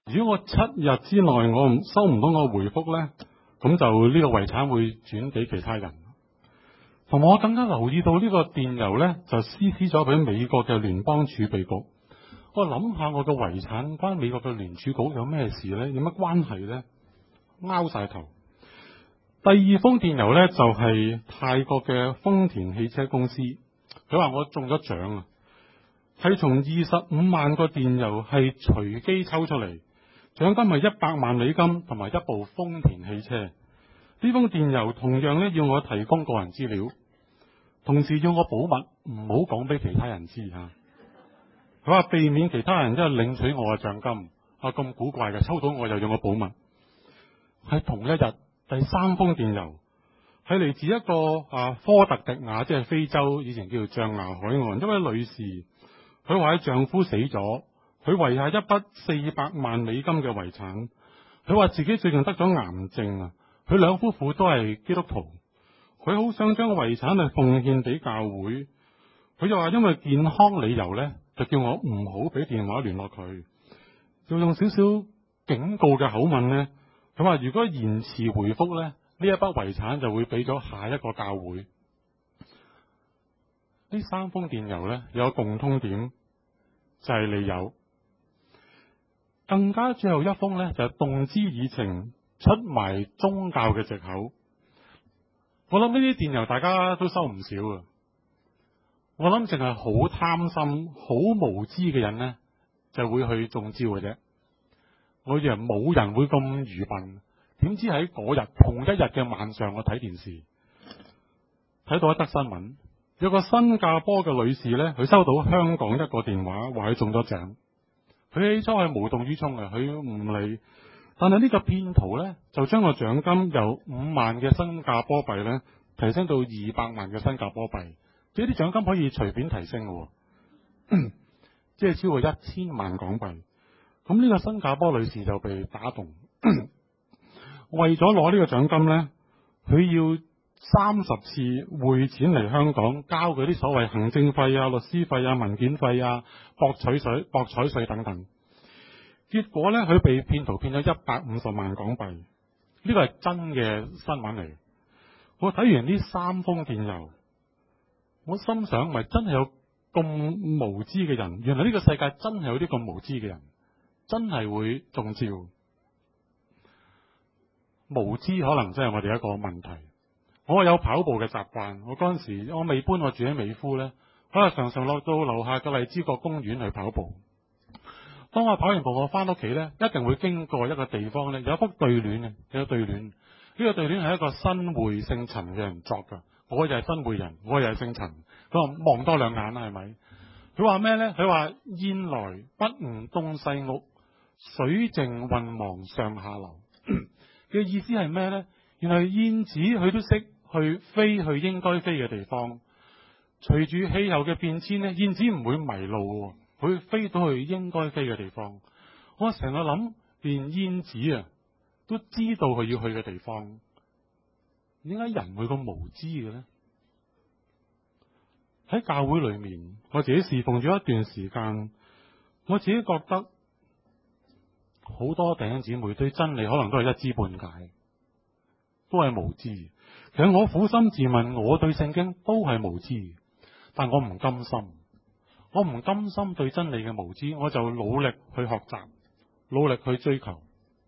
如果我7日之內我收唔到我回覆呢，咁就呢個遺產會轉俾其他人。同埋我更加留意到呢個電郵呢，就 CC 咗俾美國嘅聯邦儲備局。我諗下我嘅遺產關美國嘅聯儲局有咩事呢？有乜關係呢？拗晒頭。第二封電郵呢，就係泰國嘅豐田汽車公司，佢話我中咗獎啊，係從25萬個電郵係隨機抽出嚟，獎金係100萬美金同埋一部豐田汽車。呢封電郵同樣呢，要我提供個人資料，同時要我保密，唔好講俾其他人知吓。佢話避免其他人即係領取我嘅獎金啊，咁古怪嘅，抽到我又要我保密。喺同一日，第3封電郵係嚟自一個科特迪瓦，即係非洲以前叫做象牙海岸一位女士，佢話佢丈夫死咗，佢遺下一筆400萬美金嘅遺產。佢話自己最近得咗癌症啊，佢兩夫婦都係基督徒，佢好想將遺產嚟奉獻俾教會。佢就話因為健康理由呢，就叫我唔好俾電話聯絡佢，就用少少警告嘅口吻呢，佢話如果延遲回覆呢，呢一筆遺產就會俾咗下一個教會。呢3封電郵呢，有個共通點，就係利誘。更加最後一封呢，就係動之以情，出賣宗教嘅藉口。我諗呢啲電郵大家都收唔少啊。我諗淨係好貪心、好無知嘅人呢，就會去中招嘅啫。我以為冇人會咁愚笨，點知喺嗰日同一日嘅晚上，我睇電視睇到一則新聞，有個新加坡嘅女士呢，佢收到香港一個電話，話佢中咗獎。佢起初係無動於衷嘅，佢唔理。但係呢個騙徒呢，就將個獎金由5萬嘅新加坡幣呢，提升到200萬嘅新加坡幣。即係啲獎金可以隨便提升嘅，即係超過1000萬港幣。咁呢個新加坡女士就被打動，為咗攞呢個獎金呢，佢要30次匯錢嚟香港，交嗰啲所謂行政費啊、律師費啊、文件費啊、博彩稅等等。結果呢，佢被騙徒騙咗150萬港幣。呢個係真嘅新聞嚟。我睇完呢3封電郵，我心想，咪真係有咁無知嘅人？原來呢個世界真係有啲咁無知嘅人，真係會中招。無知可能真係我哋一個問題。我有跑步嘅習慣，我嗰陣時我未搬，我住喺美孚呢，我常常落到樓下嘅荔枝角公園去跑步。當我跑完步，我翻屋企呢，一定會經過一個地方呢，有一幅對聯嘅，有對聯。呢個對聯係一個新會姓陳嘅人作㗎。我就係新會人，我又係姓陳。佢話望多兩眼啦，係咪？佢話咩呢？佢話燕來不悟東西屋，水靜渾忘上下流。嘅意思係咩呢？原來燕子佢都識去飛去應該飛嘅地方。隨住氣候嘅變遷呢，燕子唔會迷路嘅，佢會飛到去應該飛嘅地方。我成日諗，連燕子啊都知道佢要去嘅地方。點解人會咁無知嘅呢？喺教會裏面，我自己侍奉咗一段時間，我自己覺得好多弟兄姊妹對真理可能都係一知半解，都係無知。其實我苦心自問，我對聖經都係無知，但我唔甘心，我唔甘心對真理嘅無知，我就努力去學習，努力去追求。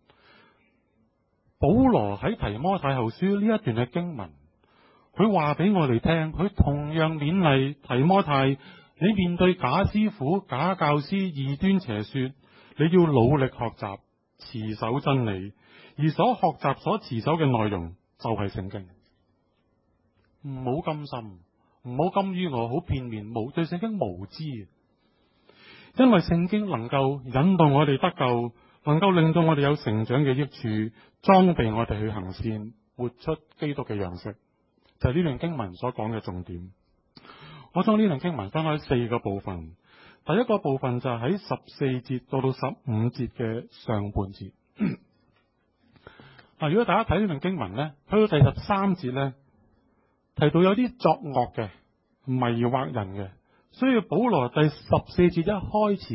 保羅喺提摩太後書呢一段嘅經文，佢話俾我哋聽，佢同樣勉勵提摩太，你面對假師傅、假教師、異端邪說，你要努力學習，持守真理，而所學習、所持守嘅內容就係聖經。唔好甘心，唔好甘於我好片面對聖經無知，因為聖經能夠引導我哋得救，能夠令到我哋有成長嘅益處，裝備我哋去行善，活出基督嘅樣式，就係呢段經文所講嘅重點。我將呢段經文分開4個部分。第一個部分就係喺14節到15節嘅上半節。如果大家睇呢段經文呢，去到第13節呢，提到有啲作惡嘅、迷惑人嘅，所以保羅第14節一開始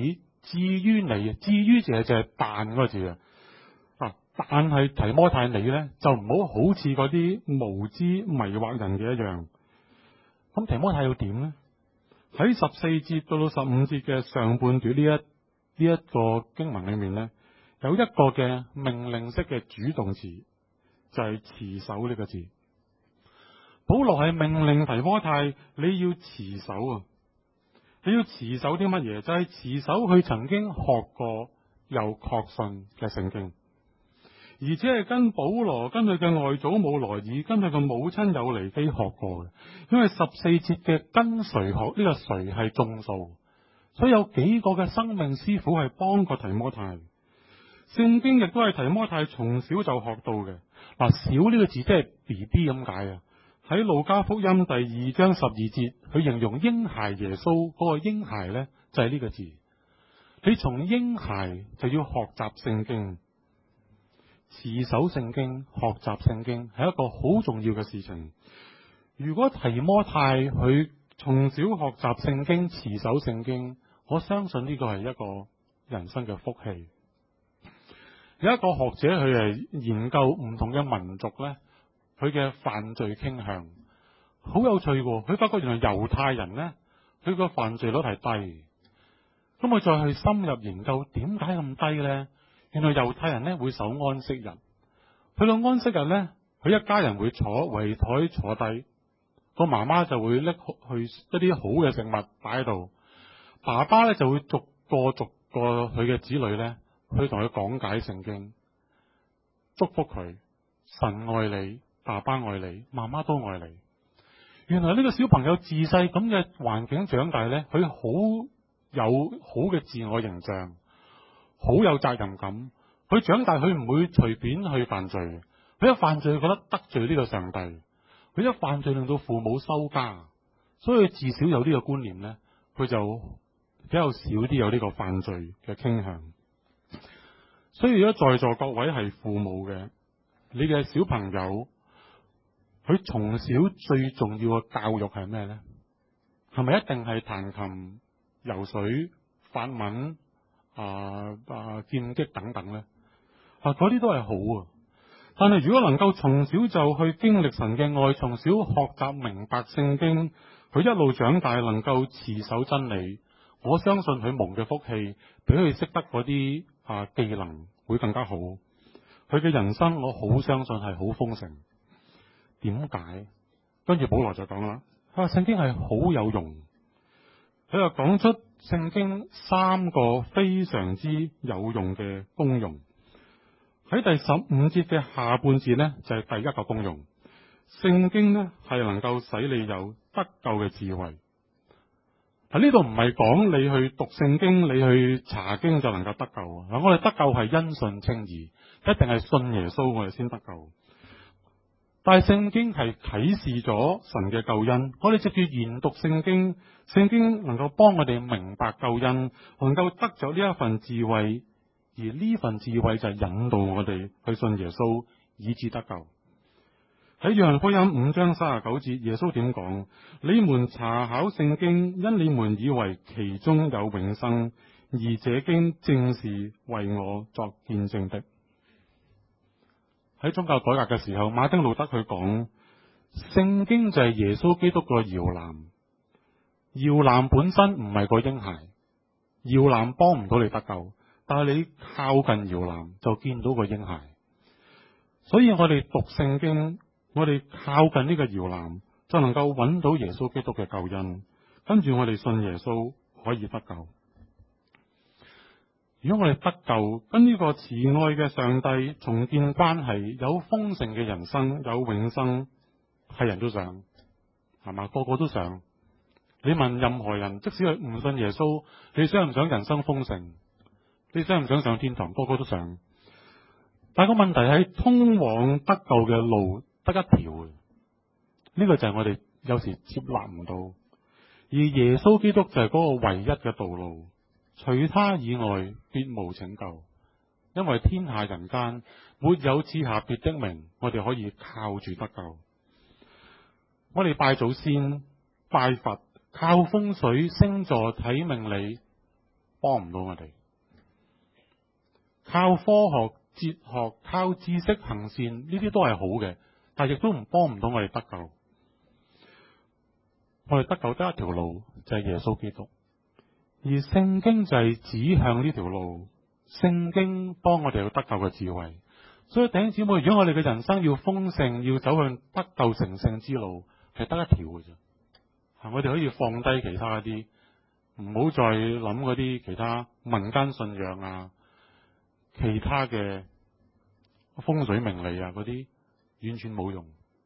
至於你，至於就係但嗰個字啊。但係提摩太你呢，就唔好好似嗰啲無知迷惑人嘅一樣。咁提摩太要點呢？喺14節到15節嘅上半段呢一個經文裏面呢，有一個嘅命令式嘅主動詞，就係持守呢個字。保羅係命令提摩太你要持守啊！你要持守啲乜嘢？就係持守佢曾經學過又確信嘅聖經。而且係跟保羅、跟佢嘅外祖母羅爾、跟佢嘅母親友尼基學過嘅，因為14節嘅跟誰學呢個誰係眾數，所以有幾個嘅生命師傅係幫過提摩太。聖經亦都係提摩太從小就學到嘅。嗱，小呢個字即係 BB 咁解啊。喺路加福音第2章12節，佢形容嬰孩耶穌嗰個嬰孩呢，就係呢個字。你從嬰孩就要學習聖經。持守聖經、學習聖經係一個好重要嘅事情。如果提摩太佢從小學習聖經、持守聖經，我相信呢個係一個人生嘅福氣。有一個學者佢係研究唔同嘅民族呢，佢嘅犯罪傾向好有趣喎。佢發覺原來猶太人呢，佢個犯罪率係低。咁佢再去深入研究點解咁低呢？原來猶太人咧會守安息日，去到安息日咧，佢一家人會坐圍台坐低，個媽媽就會拎去一啲好嘅食物擺喺度，爸爸咧就會逐個佢嘅子女咧去同佢講解聖經，祝福佢，神愛你，爸爸愛你，媽媽都愛你。原來呢個小朋友自細咁嘅環境長大咧，佢好有好嘅自我形象。好有責任感，佢長大佢唔會隨便去犯罪，佢一犯罪覺得得罪呢個上帝，佢一犯罪令到父母收家，所以至少有呢個觀念呢，佢就比較少啲有呢個犯罪嘅傾向。所以如果在座各位係父母嘅，你嘅小朋友佢從小最重要嘅教育係咩呢？係咪一定係彈琴、游水、法文？劍擊等等呢，嗰啲都係好啊。但係如果能夠從小就去經歷神嘅愛，從小學習明白聖經，佢一路長大能夠持守真理，我相信佢蒙嘅福氣比佢識得嗰啲技能會更加好。佢嘅人生我好相信係好豐盛。點解？跟住保羅就講啦，佢話聖經係好有用。佢又講出聖經3個非常之有用嘅功用。喺第15節嘅下半節呢，就係第一個功用。聖經呢係能夠使你有得救嘅智慧。喺呢度唔係講你去讀聖經，你去查經就能夠得救啊！嗱，我哋得救係因信稱義，一定係信耶穌我哋先得救。但係聖經係啟示咗神嘅救恩，我哋藉住研讀聖經，聖經能夠幫我哋明白救恩，能夠得咗呢一份智慧，而呢份智慧就係引導我哋去信耶穌，以致得救。喺約翰福音5章39節，耶穌點講？你們查考聖經，因你們以為其中有永生，而這經正是為我作見證的。喺宗教改革嘅時候，馬丁路德佢講，聖經就係耶穌基督個搖籃，搖籃本身唔係個嬰孩，搖籃幫唔到你得救，但係你靠近搖籃就見到個嬰孩。所以我哋讀聖經，我哋靠近呢個搖籃就能夠揾到耶穌基督嘅救恩，跟住我哋信耶穌可以得救。如果我哋得救，跟呢個慈愛嘅上帝重建關係，有豐盛嘅人生，有永生，係人都想，係嘛？個個都想。你問任何人，即使佢唔信耶穌，你想唔想人生豐盛？你想唔想上天堂？個個都想。但係個問題係，通往得救嘅路得一條嘅，呢個就係我哋有時接納唔到。而耶穌基督就係嗰個唯一嘅道路。除他以外，別無拯救，因為天下人間沒有賜下別的名，我哋可以靠住得救。我哋拜祖先、拜佛、靠風水、星座、睇命理，幫唔到我哋。 靠科學、哲學、靠知識行善，呢啲都係好嘅，但亦都幫唔到我哋得救。我哋得救得一條路，就係耶穌基督，而聖經就係指向呢條路，聖經幫我哋有得救嘅智慧。所以弟兄姊妹，如果我哋嘅人生要豐盛，要走向得救成聖之路，係得一條嘅啫。我哋可以放低其他一啲，唔好再諗嗰啲其他民間信仰啊，其他嘅風水命理啊嗰啲，完全冇用。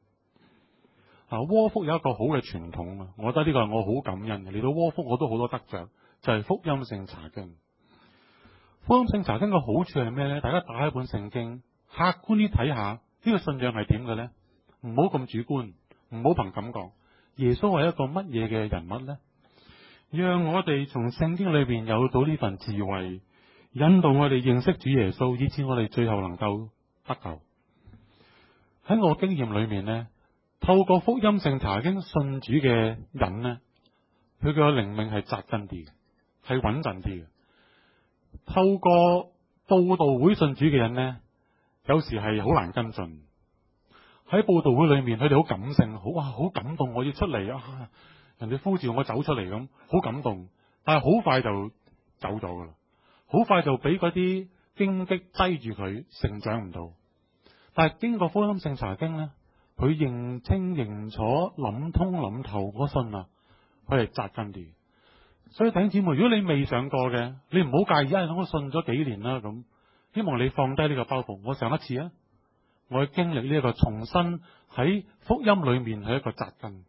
窩福有一個好嘅傳統啊，我覺得呢個係我好感恩嘅。嚟到窩福我都好多得着，就係福音性查經。福音性查經嘅好處係咩呢？大家打開本聖經，客觀啲睇下呢個信仰係點嘅呢？唔好咁主觀，唔好憑感覺。耶穌係一個乜嘢嘅人物呢？讓我哋從聖經裏邊有到呢份智慧，引導我哋認識主耶穌，以致我哋最後能夠得救。喺我經驗裏面呢，透過福音性查經信主嘅人呢，佢嘅靈命係扎根啲，係穩陣啲嘅。透過佈道會信主嘅人呢，有時係好難跟進。喺佈道會裏面，佢哋好感性，好感動，我要出嚟啊！人哋呼召我走出嚟咁，好感動。但係好快就走咗噶啦，好快就俾嗰啲荊棘擠住佢，成長唔到。但係經過福音性查經呢，佢認清認楚，諗通諗透，我信啦，佢係扎根啲。所以弟兄姊妹，如果你未上過嘅，你唔好介意，我信咗幾年啦咁。希望你放低呢個包袱。我上一次啊，我去經歷呢一個重新喺福音裏面係一個扎根。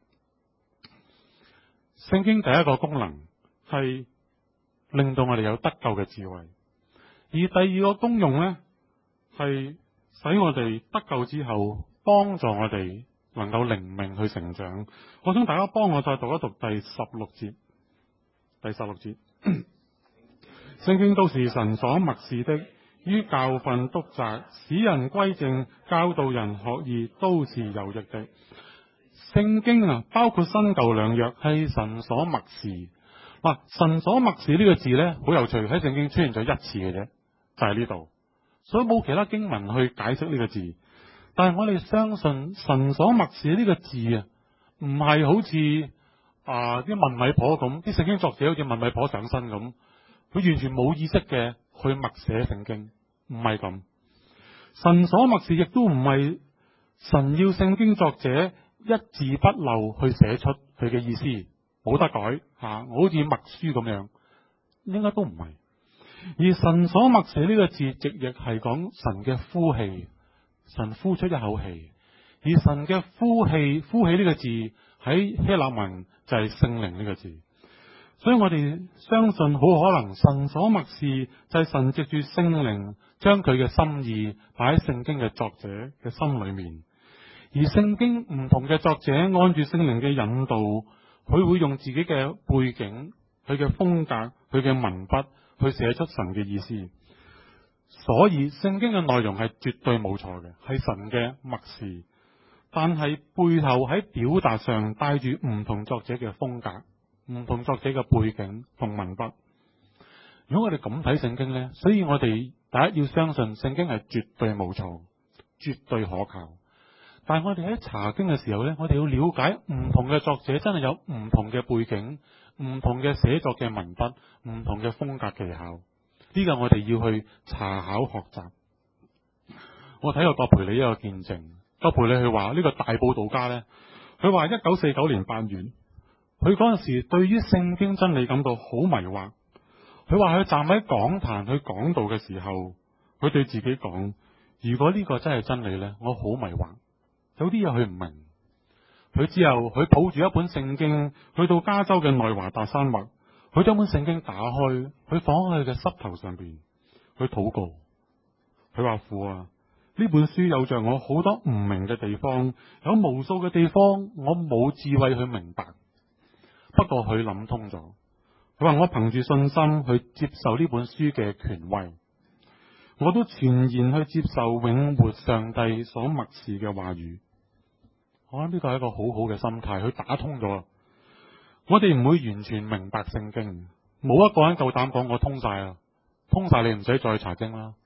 聖經第一個功能係令到我哋有得救嘅智慧，而第二個功用呢，係使我哋得救之後幫助我哋能夠靈命去成長。我想大家幫我再讀一讀第16節。第16節，聖經都是神所默示的，於教訓、督責、使人歸正、教導人學義，都是有益的。聖經啊，包括新舊兩約，係神所默示。嗱，神所默示呢個字呢，好有趣，喺聖經出現咗一次嘅啫，就係呢度，所以冇其他經文去解釋呢個字。但係我哋相信神所默示呢個字啊，唔係好似啲問米婆咁，啲聖經作者好似問米婆上身咁，佢完全冇意識嘅去默寫聖經，唔係咁。神所默示亦都唔係神要聖經作者一字不漏去寫出佢嘅意思，冇得改我好似默書咁樣，應該都唔係。而神所默示呢個字直譯係講神嘅呼氣，神呼出一口氣，而神嘅呼氣呢個字喺希臘文就係聖靈呢個字。所以我哋相信好可能神所默示就係神藉住聖靈將佢嘅心意擺喺聖經嘅作者嘅心裏面，而聖經唔同嘅作者按住聖靈嘅引導，佢會用自己嘅背景、佢嘅風格、佢嘅文筆去寫出神嘅意思。所以聖經嘅內容係絕對冇錯嘅，係神嘅默示，但係背後喺表達上帶住唔同作者嘅風格、唔同作者嘅背景同文筆。如果我哋咁睇聖經呢，所以我哋第一要相信聖經係絕對冇錯、絕對可靠。但係我哋喺查經嘅時候呢，我哋要了解唔同嘅作者真係有唔同嘅背景、唔同嘅寫作嘅文筆、唔同嘅風格技巧。呢個我哋要去查考學習。我睇過葛培理一個見證，葛培理佢話呢個大佈道家呢，佢話1949年8月，佢嗰陣時對於聖經真理感到好迷惑。佢話佢站喺講壇去講道嘅時候，佢對自己講：如果呢個真係真理呢，我好迷惑。有啲嘢佢唔明。佢之後佢抱住一本聖經去到加州嘅內華達山脈，佢將本聖經打開，佢放喺佢嘅膝頭上邊，佢禱告。佢話：父啊，呢本書有着我好多唔明嘅地方，有無數嘅地方我冇智慧去明白。不過佢諗通咗，佢話我憑住信心去接受呢本書嘅權威，我都全然去接受永活上帝所默示嘅話語。我諗呢個係一個好好嘅心態，佢打通咗。我哋唔會完全明白聖經，冇一個人夠膽講我通晒啦，通晒你唔使再查經啦。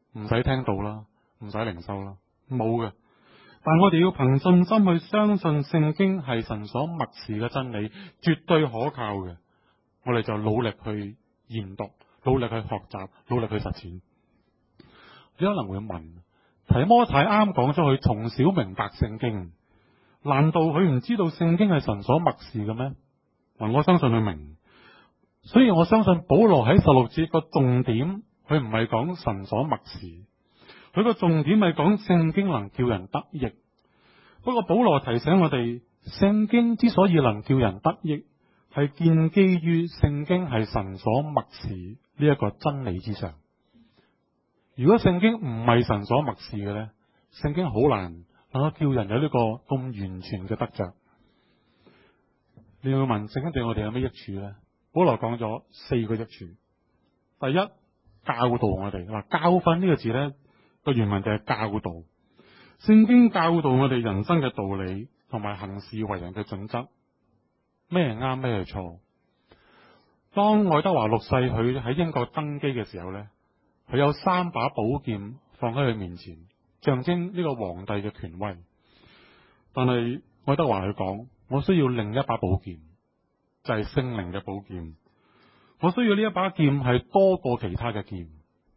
唔使聽道啦，唔使靈修啦，冇嘅。但我哋要憑信心去相信聖經係神所默示嘅真理，絕對可靠嘅。我哋就努力去研讀，努力去學習，努力去實踐。你可能會問，提摩太啱講咗佢從小明白聖經，難道佢唔知道聖經係神所默示嘅咩？嗱，我相信佢明，所以我相信保羅喺16節個重點，佢唔係講神所默示，佢個重點係講聖經能叫人得益。不過保羅提醒我哋，聖經之所以能叫人得益，係建基於聖經係神所默示呢一個真理之上。如果聖經唔係神所默示嘅呢，聖經好難能夠叫人有呢個咁完全嘅得着。你會問聖經對我哋有咩益處呢？保羅講咗4個益處。第一，教導我哋。嗱，教訓呢個字呢，個原文就係教導。聖經教導我哋人生嘅道理同埋行事為人嘅準則，咩係啱，咩係錯。當愛德華6世佢喺英國登基嘅時候呢，佢有3把寶劍放喺佢面前，象徵呢個皇帝嘅權威。但係愛德華佢講，我需要另一把寶劍，就係聖靈嘅寶劍。我需要呢一把劍係多過其他嘅劍，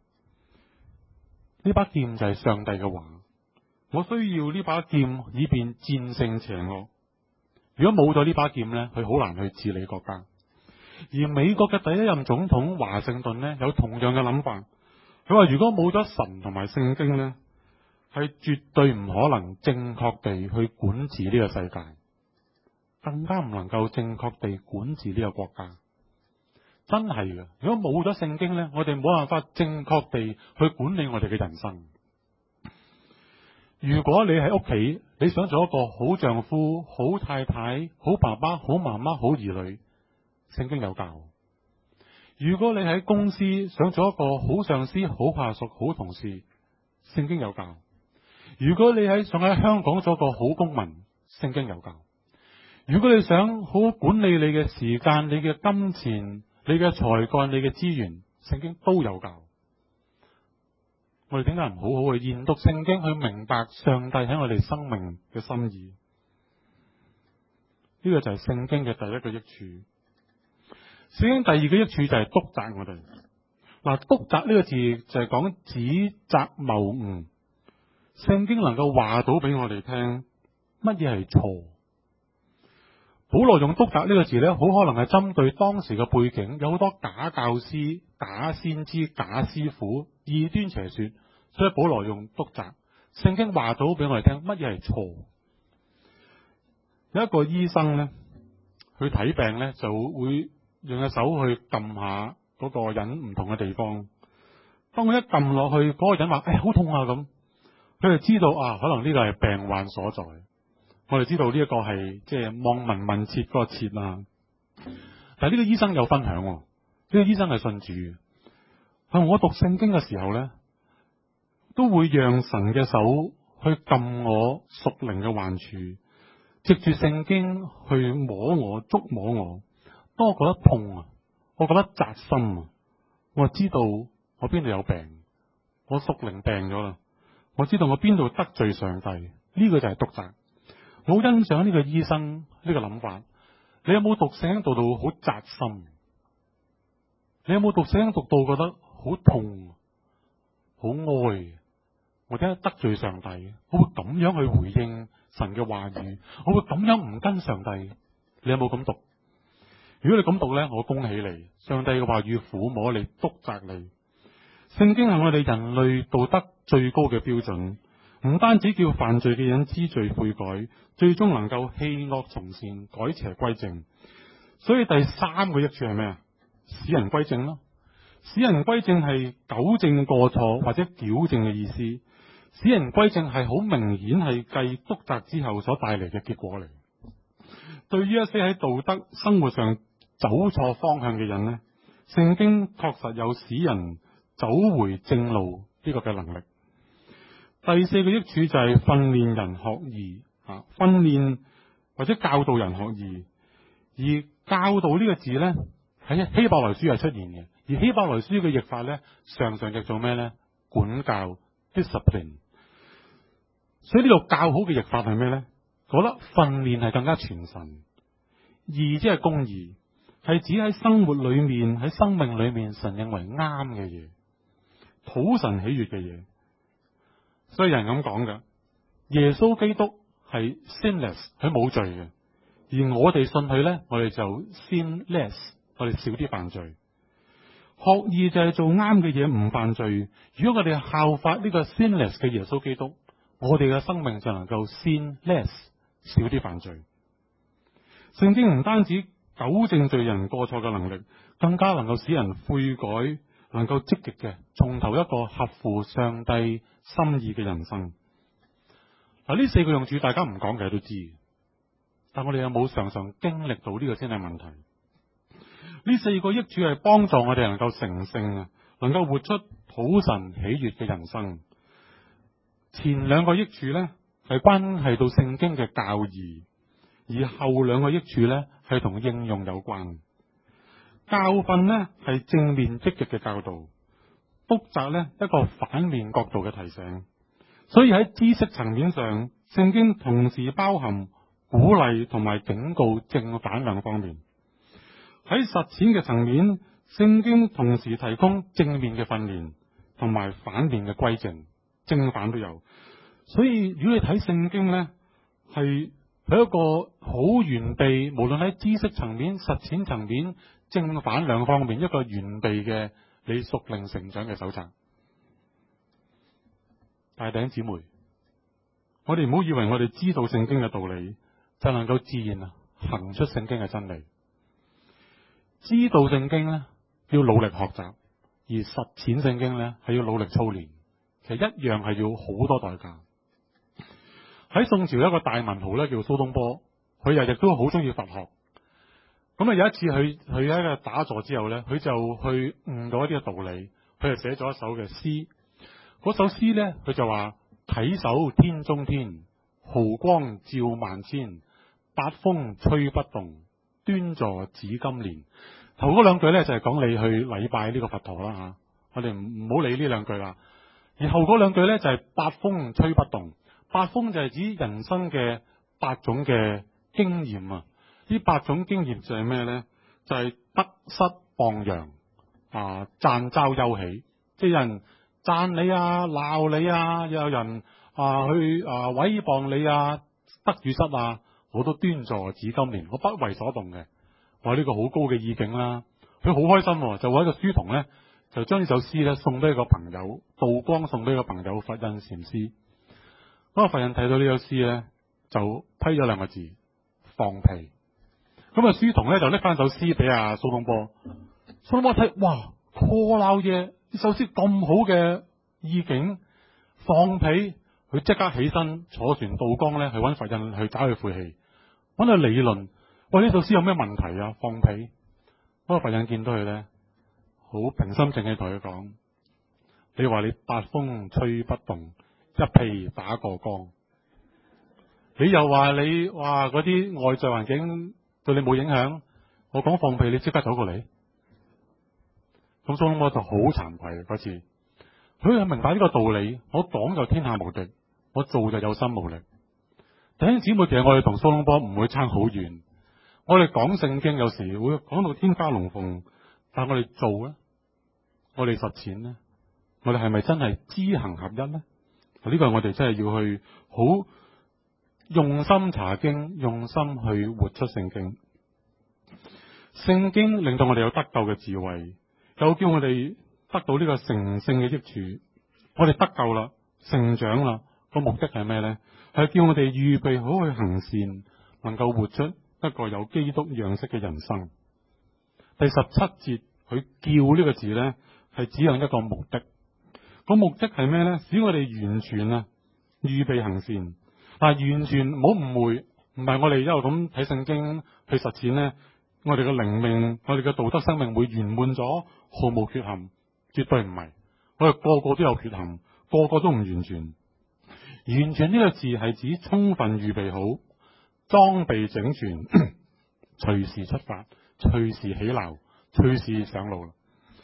呢把劍就係上帝嘅話。我需要呢把劍以便戰勝邪惡。如果冇咗呢把劍呢，佢好難去治理國家。而美國嘅第一任總統華盛頓呢，有同樣嘅諗法。佢話如果冇咗神同埋聖經呢，係絕對唔可能正確地去管治呢個世界，更加唔能夠正確地管治呢個國家。真係嘅，如果冇咗聖經呢，我哋冇辦法正確地去管理我哋嘅人生。如果你喺屋企，你想做一個好丈夫、好太太、好爸爸、好媽媽、好兒女，聖經有教。如果你喺公司想做一個好上司、好下屬、好同事，聖經有教。如果你想喺香港做個好公民，聖經有教。如果你想好管理你嘅時間、你嘅金錢、你嘅才幹、你嘅資源，聖經都有教。我哋點解唔好好去研讀聖經，去明白上帝喺我哋生命嘅心意？呢個就係聖經嘅第一個益處。聖經第二個益處就係督責我哋。嗱，督責呢個字就係講指責謬誤。聖經能夠話到俾我哋聽乜嘢係錯。保羅用督責呢個字呢，好可能係針對當時嘅背景，有好多假教師、假先知、假師傅、異端邪說，所以保羅用督責。聖經話到俾我哋聽乜嘢係錯。有一個醫生呢，去睇病呢，就會用隻手去撳下嗰個人唔同嘅地方。當佢一撳落去，嗰個人話：好痛啊！咁佢就知道啊，可能呢個係病患所在。我哋知道呢一個係即係望聞問切嗰個切啊。但係呢個醫生有分享，呢個醫生係信主嘅。我讀聖經嘅時候呢，都會讓神嘅手去撳我屬靈嘅患處，藉住聖經去摸我、觸摸我。當我覺得痛啊，我覺得扎心啊，我知道我邊度有病，我屬靈病咗啦。我知道我邊度得罪上帝，呢個就係督責。我好欣賞呢個醫生呢個諗法。你有冇讀聖經讀到好扎心？你有冇讀聖經讀到覺得好痛、好哀？或者得罪上帝？我會咁樣去回應神嘅話語，我會咁樣唔跟上帝。你有冇咁讀？如果你咁讀呢，我恭喜你，上帝嘅話語撫摸你、督責你。聖經係我哋人類道德最高嘅標準。唔單止叫犯罪嘅人知罪悔改，最終能夠棄惡從善，改邪歸正。所以第3個益處係咩啊？使人歸正咯。使人歸正係糾正過錯或者矯正嘅意思。使人歸正係好明顯係繼督責之後所帶嚟嘅結果嚟。對於一些喺道德生活上走錯方向嘅人呢，聖經確實有使人走回正路呢個嘅能力。第4個益處就係訓練人學義，訓練或者教導人學義。而教導呢個字呢，喺希伯來書係出現嘅，而希伯來書嘅譯法呢，常常譯做咩呢？ 管教 discipline。所以呢度較好嘅譯法係咩呢？覺得訓練係更加傳神。義即係公義，係指喺生活裏面、喺生命裏面，神認為啱嘅嘢，討神喜悅嘅嘢。所以有人咁講嘅，耶穌基督係 sinless，佢冇罪嘅。而我哋信佢呢，我哋就 sinless， 我哋少啲犯罪。學義就係做啱嘅嘢，唔犯罪。如果我哋效法呢個 sinless 嘅耶穌基督，我哋嘅生命就能夠 sinless， 少啲犯罪。聖經唔單止糾正罪人過錯嘅能力，更加能夠使人悔改，能夠積極嘅從頭一個合乎上帝心意嘅人生。嗱，呢4個用處大家唔講嘅都知，但我哋有冇常常經歷到呢個先係問題？呢4個益處係幫助我哋能夠成聖啊，能夠活出討神喜悅嘅人生。前2個益處呢係關係到聖經嘅教義，而後2個益處呢係同應用有關。教訓呢係正面積極嘅教導，督責呢一個反面角度嘅提醒。所以喺知識層面上，聖經同時包含鼓勵同埋警告正反兩方面。喺實踐嘅層面，聖經同時提供正面嘅訓練同埋反面嘅歸正，正反都有。所以如果你睇聖經呢，係一個好完備，無論喺知識層面、實踐層面、正反兩方面，一個完備嘅你屬靈成長嘅手冊。大弟兄姊妹，我哋唔好以為我哋知道聖經嘅道理就能夠自然行出聖經嘅真理。知道聖經呢，要努力學習，而實踐聖經呢，係要努力操練。其實一樣係要好多代價。喺宋朝有一個大文豪咧，叫蘇東坡，佢日日都好中意佛學。咁有一次佢喺個打坐之後呢，佢就去悟到一啲嘅道理，佢就寫咗一首嘅詩。嗰首詩呢，佢就話：體首天中天，毫光照萬千，八風吹不動，端坐紫金蓮。頭嗰2句呢，就係講你去禮拜呢個佛陀啦吓，我哋唔好理呢2句啦。而後嗰2句呢，就係八風吹不動。八風就係指人生嘅8種嘅經驗啊！呢8種經驗就係咩呢？就係得失謗揚啊，讚嘲憂喜。即係有人讚你啊，鬧你啊，又有人去毀謗你啊，得與失啊，我都端坐紫金蓮，我不為所動嘅。話呢個好高嘅意境啦，佢好開心，就喺個書童呢，就將呢首詩呢送俾個朋友，道光送俾個朋友佛印禪師。嗰個佛印睇到呢首詩呢，就批咗2個字：放屁。咁書童呢，就拎翻首詩俾蘇東坡。蘇東坡睇，哇，破鬧嘢！呢首詩咁好嘅意境，放屁！佢即刻起身坐船渡江呢，去揾佛印去找佢晦氣，揾佢理論。喂，呢首詩有咩問題啊？放屁！嗰個佛印見到佢呢，好平心靜氣同佢講：你話你八風吹不動，一屁打過江。你又話你話嗰啲外在環境對你冇影響，我講放屁，你即刻走過嚟。咁所以我就好慚愧嗰次。佢係明白呢個道理，我講就天下無敵，我做就有心無力。弟兄姊妹，其實我哋同蘇東坡唔會差好遠。我哋講聖經有時會講到天花龍鳳，但我哋做呢，我哋實踐呢，我哋係咪真係知行合一呢？呢個我哋真係要去好用心查經，用心去活出聖經。聖經令到我哋有得救嘅智慧，又叫我哋得到呢個成聖嘅益處。我哋得救啦，成長啦，個目的係咩呢？係叫我哋預備好去行善，能夠活出一個有基督樣式嘅人生。第17節佢叫呢個字呢，係指向一個目的。個目的係咩呢？使我哋完全預備行善。但係完全唔好誤會，唔係我哋一路咁睇聖經去實踐呢，我哋嘅靈命，我哋嘅道德生命會圓滿咗，毫無缺陷，絕對唔係。我哋個個都有缺陷，個個都唔完全。完全呢個字係指充分預備好，裝備整全，隨時出發，隨時起錨，隨時上路。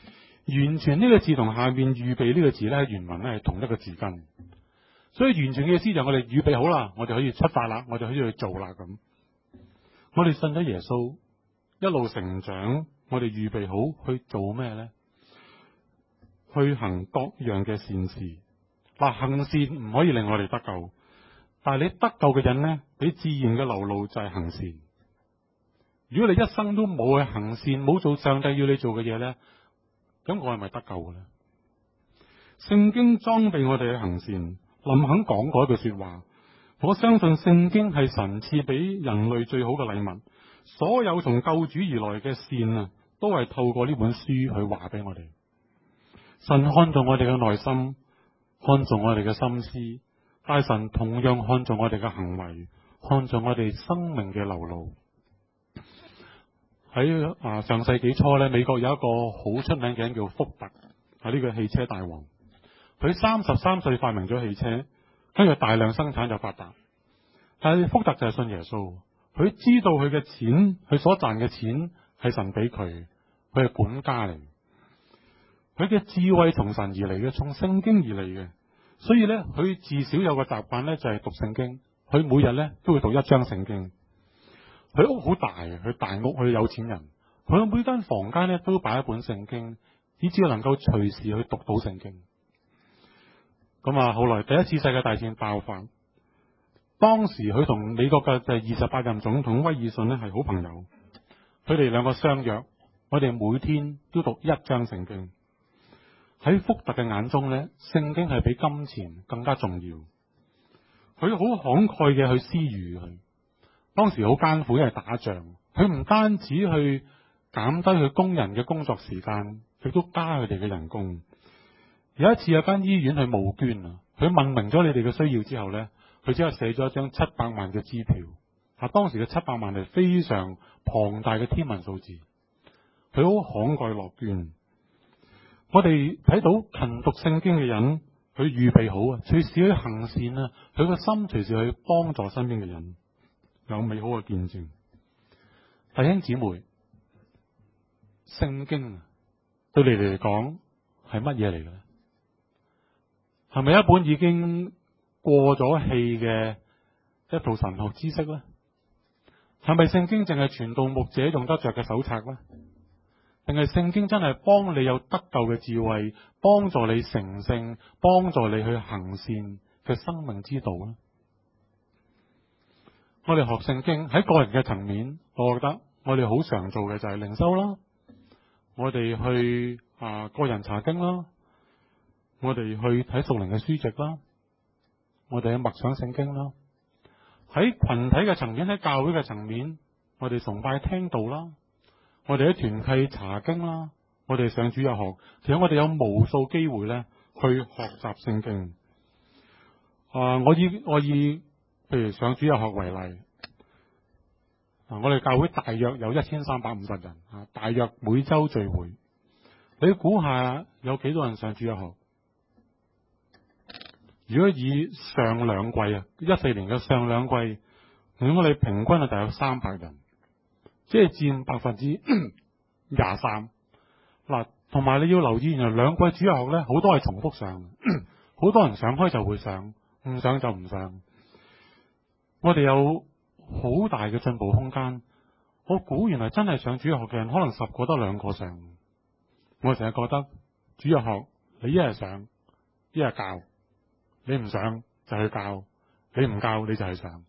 完全呢個字同下面預備呢個字咧，原文咧係同一個字根，所以完全嘅意思就係我哋預備好啦，我哋可以出發啦，我哋可以去做啦咁。我哋信咗耶穌，一路成長，我哋預備好去做咩咧？去行各樣嘅善事。嗱，行善唔可以令我哋得救，但係你得救嘅人咧，你自然嘅流露就係行善。如果你一生都冇去行善，冇做上帝要你做嘅嘢咧，咁我係咪得救嘅咧？聖經裝備我哋去行善。林肯講過一句說話，我相信聖經係神賜俾人類最好嘅禮物。所有從救主而來嘅善啊，都係透過呢本書去話俾我哋。神看重我哋嘅內心，看重我哋嘅心思，但神同樣看重我哋嘅行為，看重我哋生命嘅流露。喺上世紀初咧，美國有一個好出名嘅人叫福特，係呢個汽車大王。佢33歲發明咗汽車，跟住大量生產就發達。但係福特就係信耶穌，佢知道佢嘅錢，佢所賺嘅錢係神俾佢，佢係管家嚟。佢嘅智慧從神而嚟嘅，從聖經而嚟嘅。所以咧，佢至少有個習慣咧，就係讀聖經。佢每日咧都會讀一章聖經。佢屋好大，佢大屋，佢有錢人。佢每間房間咧都擺一本聖經，以至能夠隨時去讀到聖經。咁後來第一次世界大戰爆發，當時佢同美國嘅28任總統威爾遜咧係好朋友。佢哋兩個相約，我哋每天都讀一章聖經。喺福特嘅眼中咧，聖經係比金錢更加重要。佢好慷慨嘅去施予佢。當時好艱苦，因為打仗，佢唔單止去減低佢工人嘅工作時間，亦都加佢哋嘅人工。有一次有間醫院去募捐啊，佢問明咗你哋嘅需要之後咧，佢只係寫咗一張700萬嘅支票。當時嘅700萬係非常龐大嘅天文數字，佢好慷慨樂捐。我哋睇到勤讀聖經嘅人，佢預備好啊，隨時去行善啊，佢個心隨時去幫助身邊嘅人，有美好嘅見證。弟兄姊妹，聖經對你哋嚟講係乜嘢嚟嘅咧？係咪一本已經過咗氣嘅一套神學知識咧？係咪聖經淨係傳道牧者用得着嘅手冊咧？定係聖經真係幫你有得救嘅智慧，幫助你成聖，幫助你去行善嘅生命之道咧？我哋學聖經喺個人嘅層面，我覺得我哋好常做嘅就係靈修啦，我哋去個人查經啦，我哋去睇屬靈嘅書籍啦，我哋去默想聖經啦。喺群體嘅層面，喺教會嘅層面，我哋崇拜聽道啦，我哋喺團契查經啦，我哋上主日學，其實我哋有無數機會咧去學習聖經。我以譬如上主日學為例，我哋教會大約有1350人，大約每周聚會。你估下有幾多人上主日學？如果以上兩季14年嘅上兩季，如果我哋平均大約300人，即係佔23%。同埋你要留意，原來兩季主日學咧，好多係重複上，好多人上開就會上，唔上就唔上。我哋有好大嘅進步空間。我估原來真係上主日學嘅人，可能10個得2個上。我成日覺得主日學你一係上，一係教，你唔上就去教，你唔教你就係上。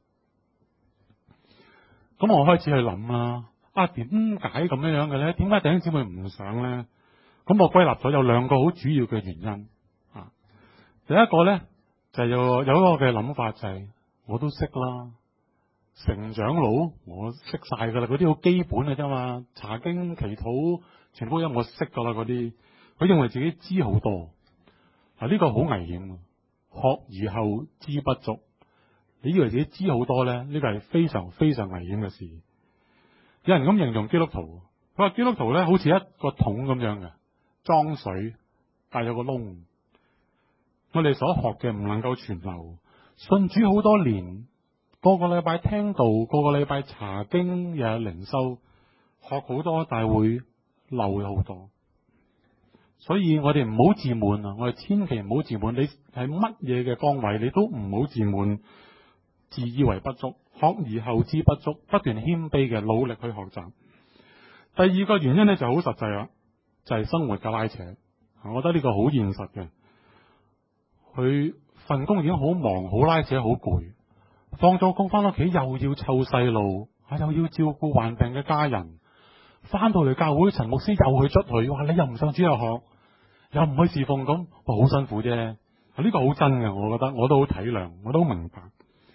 咁我開始去諗啦，點解咁樣嘅咧？點解弟兄姊妹唔上咧？咁我歸納咗有2個好主要嘅原因。第一個咧就係有一個嘅諗法，就係我都識啦，成長老我識晒噶啦，嗰啲好基本嘅啫嘛，查經祈禱全福音我識噶啦嗰啲。佢認為自己知好多，呢個好危險。學而後知不足，你以為自己知好多咧？呢個係非常非常危險嘅事。有人咁形容基督徒，佢話基督徒咧好似一個桶咁樣嘅，裝水但有個窿。我哋所學嘅唔能夠全流，信主好多年，個個禮拜聽道，個個禮拜查經又有靈修，學好多，但係會漏好多。 所以我哋唔好自滿啊！我哋千祈唔好自滿。你係乜嘢嘅崗位，你都唔好自滿，自以為不足，學而後知不足，不斷謙卑嘅努力去學習。第二個原因咧就好實際啦，就係生活嘅拉扯。我覺得呢個好現實嘅。佢份工已經好忙、好拉扯、好攰，放咗工翻屋企又要湊細路，又要照顧患病嘅家人，翻到嚟教會陳牧師又去出去，哇！你又唔上主日學，又唔去侍奉，咁好辛苦啫。呢個好真嘅，我覺得我都好體諒，我都好明白。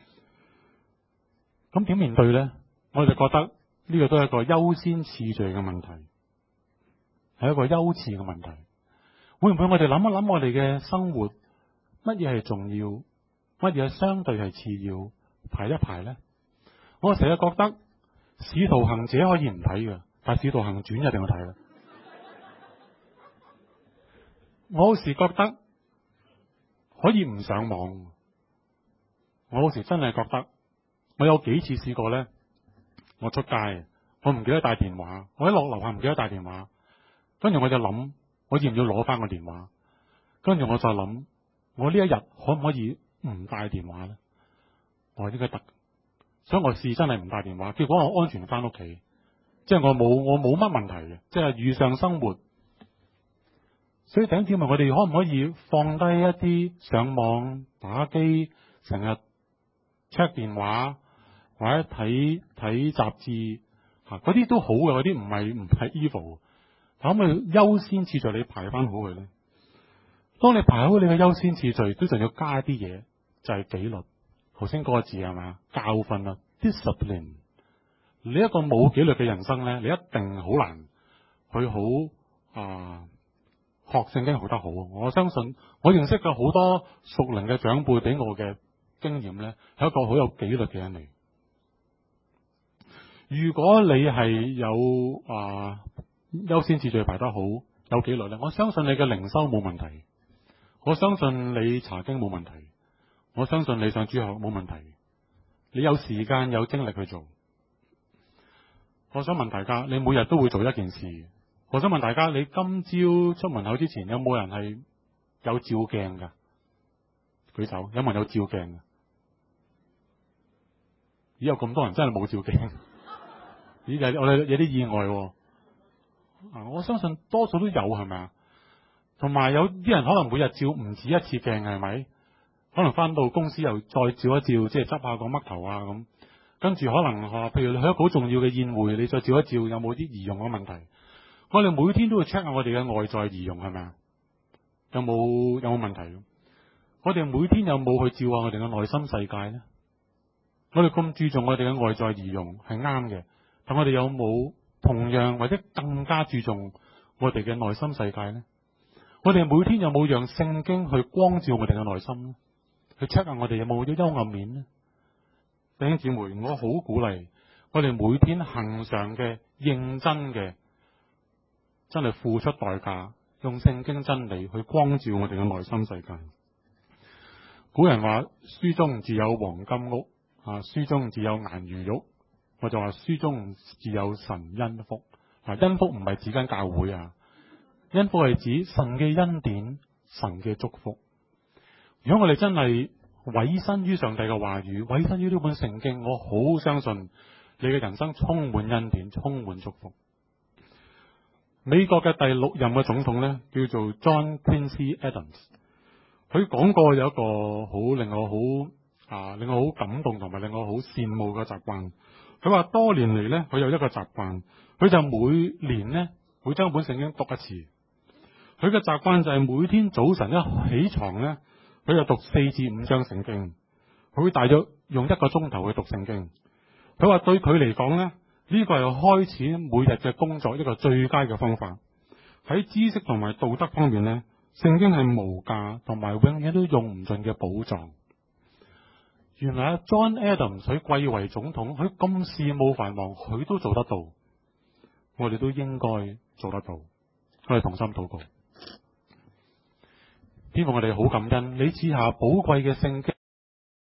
咁點面對呢？我就覺得呢個都係一個優先次序嘅問題，係一個優次嘅問題。會唔會我哋諗一諗我哋嘅生活，乜嘢係重要，乜嘢相對係次要，排一排呢？我成日覺得《使徒行者》可以唔睇嘅，但係《使徒行傳》一定要睇啦。我有時覺得可以唔上網，我有時真係覺得，我有幾次試過呢。我出街，我唔記得帶電話，我一落樓下唔記得帶電話，跟住我就諗，我要唔要攞翻個電話？跟住我再諗，我呢一日可唔可以唔帶電話呢？我應該得，所以我試真係唔帶電話，結果我安全翻屋企，即係我冇乜問題嘅，即係遇上生活。所以頂住問我哋可唔可以放低一啲上網打機，成日 check 電話或者睇雜誌嗰啲都好嘅，嗰啲唔係 evil。可唔可以優先次序你排翻好佢呢？當你排好你嘅優先次序，都仲要加一啲嘢，就係紀律。頭先嗰個字係嘛？教訓啊 ，discipline。你一個冇紀律嘅人生呢，你一定好難去學聖經學得好。我相信我認識嘅好多屬靈嘅長輩俾我嘅經驗呢，係一個好有紀律嘅人嚟。如果你係有優先次序排得好，有紀律呢，我相信你嘅靈修冇問題，我相信你查經冇問題，我相信你上主學冇問題，你有時間有精力去做。我想問大家，你每日都會做一件事。我想問大家，你今朝出門口之前有冇人係有照鏡噶？舉手，有冇人有照鏡噶？咦，有咁多人真係冇照鏡？咦，我哋有啲意外喎。我相信多數都有，係咪啊？同埋有啲人可能每日照唔止一次鏡，係咪？可能翻到公司又再照一照，即係執下個嘜頭啊咁。跟住可能譬如你去一個好重要嘅宴會，你再照一照有冇啲儀容嘅問題。我哋每天都會 check 下我哋嘅外在儀容係咪啊？有冇問題？我哋每天有冇去照下我哋嘅內心世界呢？我哋咁注重我哋嘅外在儀容係啱嘅，但我哋有冇同樣或者更加注重我哋嘅內心世界呢？我哋每天有冇讓聖經去光照我哋嘅內心呢？去 check 下我哋有冇啲幽暗面呢？弟兄姊妹，我好鼓勵我哋每天恆常嘅、認真嘅，真係付出代價，用聖經真理去光照我哋嘅內心世界。古人話書中自有黃金屋，書中自有顏如玉，我就話書中自有神恩福。恩福唔係指緊教會啊，恩福係指神嘅恩典、神嘅祝福。如果我哋真係委身於上帝嘅話語，委身於呢本聖經，我好相信你嘅人生充滿恩典，充滿祝福。美國嘅第6任嘅總統呢，叫做 John Quincy Adams。佢講過有一個令我好感動同埋令我好羨慕嘅習慣。佢話多年嚟呢，佢有一個習慣，佢就每年呢會將本聖經讀一次。佢嘅習慣就係每天早晨一起床呢，佢就讀4至5章聖經。佢會大約用1個鐘頭去讀聖經。佢話對佢嚟講呢，呢個係開始每日嘅工作一個最佳嘅方法。喺知識同埋道德方面呢，聖經係無價同埋永遠都用唔盡嘅寶藏。原來John Adams 佢貴為總統，佢咁事務繁忙，佢都做得到。我哋都應該做得到。我哋同心禱告，天父，我哋好感恩，你賜下寶貴嘅聖經。